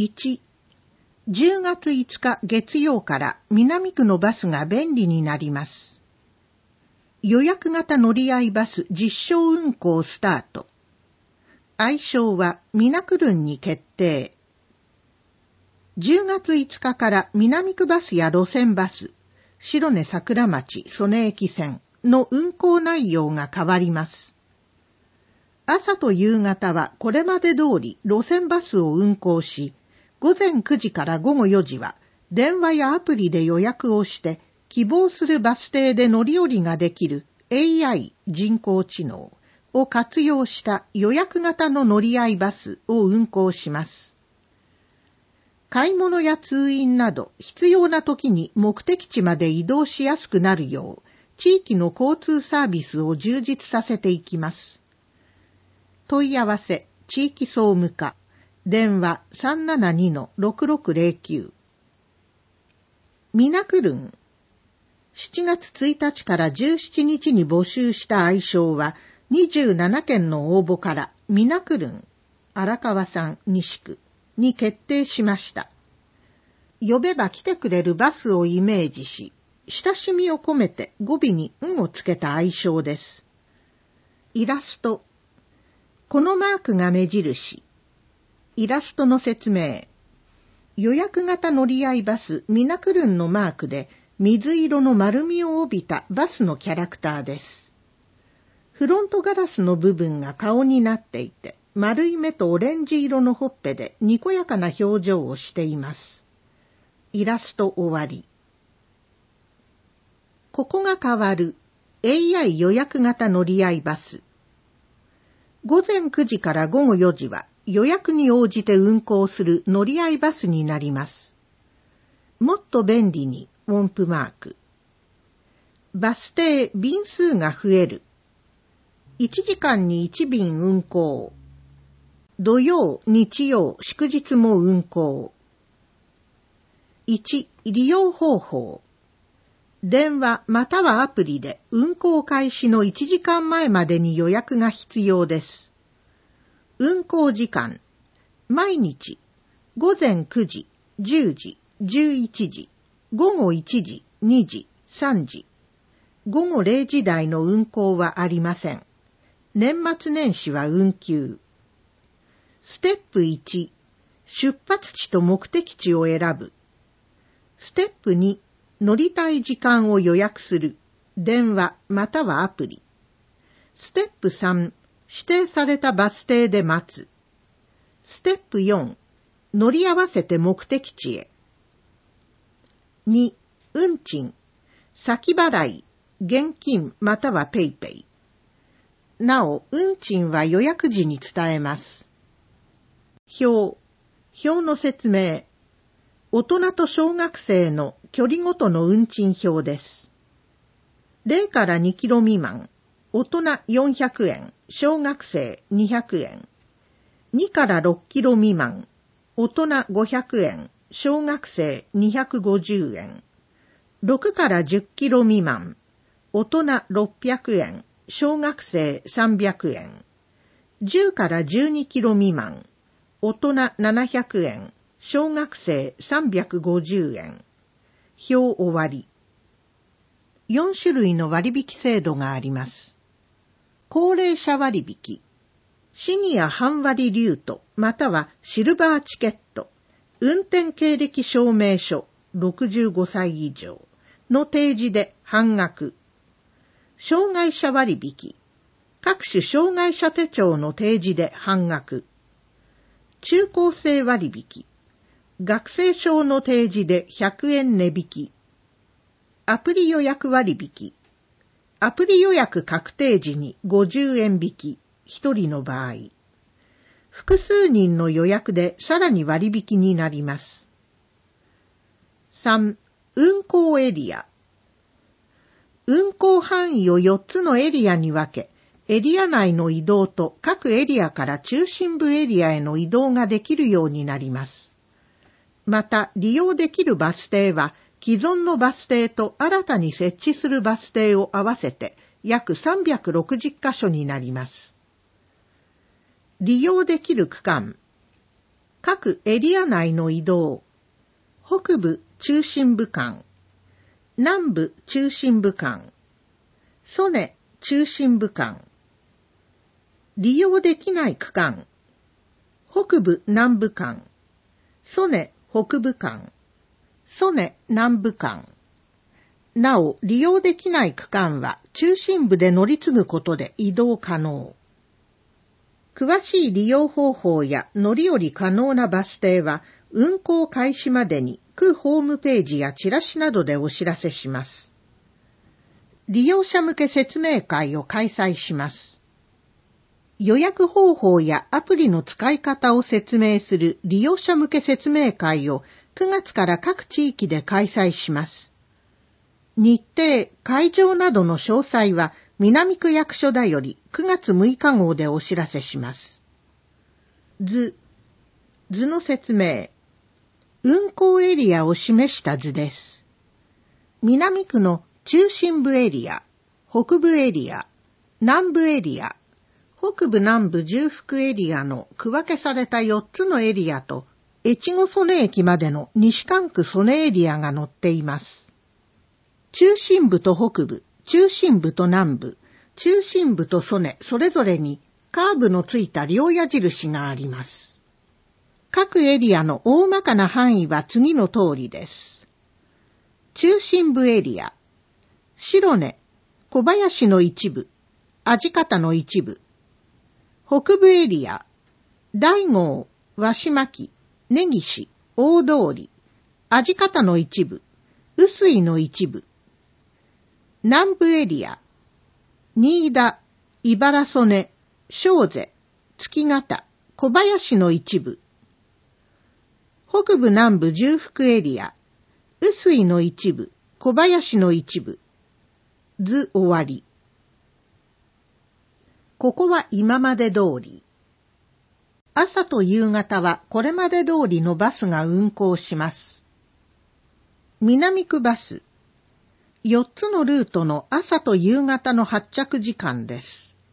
1、10月5日月曜から南区のバスが便利になります。予約型乗り合いバス実証運行スタート。愛称はミナクルンに決定。10月5日から南区バスや路線バス、白根桜町曽根駅線の運行内容が変わります。朝と夕方はこれまで通り路線バスを運行し、午前9時から午後4時は電話やアプリで予約をして希望するバス停で乗り降りができる AI 人工知能を活用した予約型の乗り合いバスを運行します。買い物や通院など必要な時に目的地まで移動しやすくなるよう地域の交通サービスを充実させていきます。問い合わせ地域総務課電話 372-6609 ミナクルン7月1日から17日に募集した愛称は27件の応募からミナクルン荒川さん西区に決定しました。呼べば来てくれるバスをイメージし、親しみを込めて語尾にんをつけた愛称です。イラスト。このマークが目印。イラストの説明。予約型乗り合いバスミナクルンのマークで水色の丸みを帯びたバスのキャラクターです。フロントガラスの部分が顔になっていて、丸い目とオレンジ色のほっぺでにこやかな表情をしています。イラスト終わり。ここが変わる AI 予約型乗り合いバス。午前9時から午後4時は予約に応じて運行する乗り合いバスになります。もっと便利に音符マーク。バス停便数が増える。1時間に1便運行。土曜、日曜、祝日も運行。1、利用方法。電話またはアプリで運行開始の1時間前までに予約が必要です。運行時間。毎日、午前9時、10時、11時、午後1時、2時、3時。午後0時台の運行はありません。年末年始は運休。ステップ1、出発地と目的地を選ぶ。ステップ2、乗りたい時間を予約する。電話またはアプリ。ステップ3、指定されたバス停で待つ。ステップ4、乗り合わせて目的地へ。2、運賃。先払い、現金またはペイペイ。なお、運賃は予約時に伝えます。表の説明。大人と小学生の距離ごとの運賃表です。0から2キロ未満、大人400円、小学生200円。2から6キロ未満、大人500円、小学生250円。6から10キロ未満、大人600円、小学生300円。10から12キロ未満、大人700円、小学生350円。表終わり。4種類の割引制度があります。高齢者割引、シニア半割リュートまたはシルバーチケット、運転経歴証明書65歳以上の提示で半額。障害者割引、各種障害者手帳の提示で半額。中高生割引、学生証の提示で100円値引き。アプリ予約割引、アプリ予約確定時に50円引き、1人の場合。複数人の予約でさらに割引になります。3、運行エリア。運行範囲を4つのエリアに分け、エリア内の移動と各エリアから中心部エリアへの移動ができるようになります。また、利用できるバス停は、既存のバス停と新たに設置するバス停を合わせて約360カ所になります。利用できる区間。 各エリア内の移動。北部中心部間、南部中心部間、曽根中心部間。利用できない区間。北部南部間、曽根北部間、曽根南部間。なお、利用できない区間は中心部で乗り継ぐことで移動可能。詳しい利用方法や乗り降り可能なバス停は運行開始までに区ホームページやチラシなどでお知らせします。利用者向け説明会を開催します。予約方法やアプリの使い方を説明する利用者向け説明会を9月から各地域で開催します。日程、会場などの詳細は南区役所だより9月6日号でお知らせします。図の説明。運行エリアを示した図です。南区の中心部エリア、北部エリア、南部エリア、北部南部重複エリアの区分けされた4つのエリアと、越後曽根駅までの西関区曽根エリアが載っています。中心部と北部、中心部と南部、中心部と曽根それぞれにカーブのついた両矢印があります。各エリアの大まかな範囲は次の通りです。中心部エリア、白根、小林の一部、味方の一部。北部エリア、大郷、和島木、根岸、大通り、味方の一部、臼井の一部。南部エリア、新田、茨曽根、正瀬、月形、小林の一部。北部南部重複エリア、臼井の一部、小林の一部。図終わり。ここは今まで通り。朝と夕方はこれまで通りのバスが運行します。南区バス。4つのルートの朝と夕方の発着時間です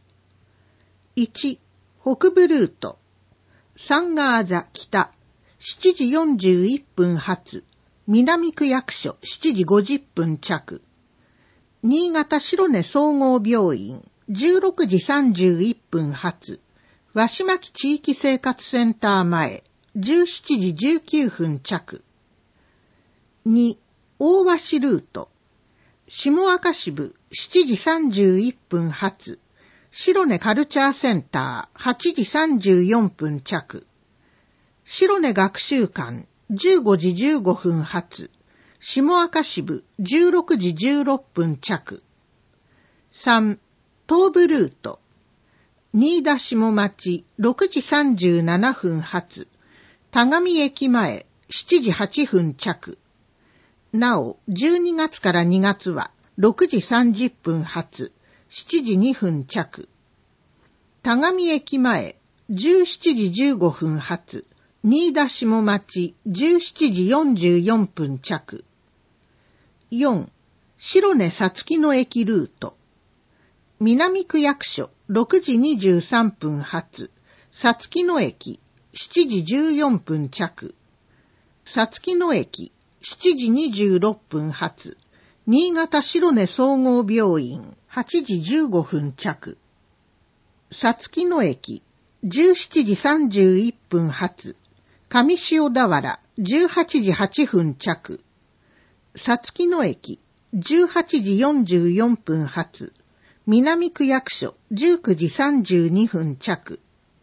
。1、北部ルート。三ヶ座北。7時41分発、南区役所7時50分着。新潟白根総合病院16時31分発、和島木地域生活センター前17時19分着。2、大鷲ルート。下明石部7時31分発、白根カルチャーセンター8時34分着。白根学習館15時15分発、下明石部16時16分着。3、東部ルート。新田下町6時37分発、田上駅前7時8分着。なお、12月から2月は6時30分発、7時2分着。田上駅前17時15分発、新田下町17時44分着。4、白根さつきの駅ルート。南区役所6時23分発、さつきの駅7時14分着。さつきの駅7時26分発、新潟白根総合病院8時15分着。さつきの駅17時31分発、上塩田原18時8分着。さつきの駅18時44分発、南区役所19時32分着。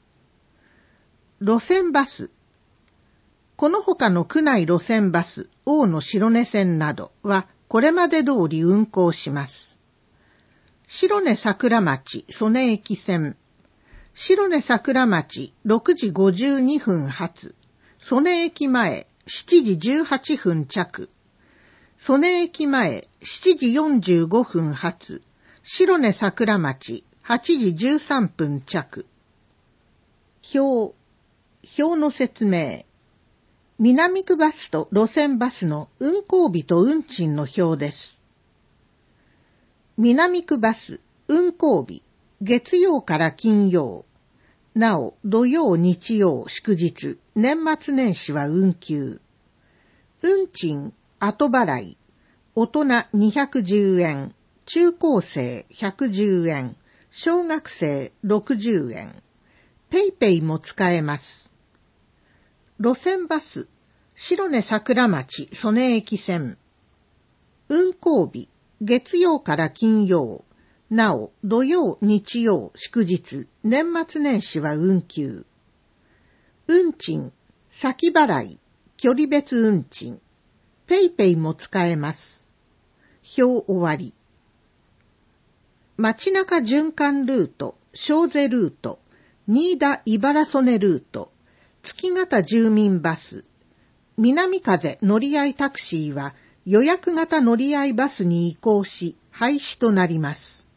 路線バス。この他の区内路線バス、大野白根線などはこれまで通り運行します。白根桜町曽根駅線。白根桜町6時52分発、曽根駅前7時18分着。曽根駅前7時45分発、白根桜町8時13分着。表の説明。南区バスと路線バスの運行日と運賃の表です。南区バス運行日、月曜から金曜。 なお、土曜、日曜、祝日、年末年始は運休。運賃、後払い。大人210円、中高生110円、小学生60円。ペイペイも使えます。路線バス、白根桜町曽根駅線。運行日、月曜から金曜。なお、土曜、日曜、祝日、年末年始は運休。運賃、先払い、距離別運賃。ペイペイも使えます。表終わり。街中循環ルート、小瀬ルート、新田茨曽根ルート、月形住民バス、南風乗り合いタクシーは予約型乗り合いバスに移行し廃止となります。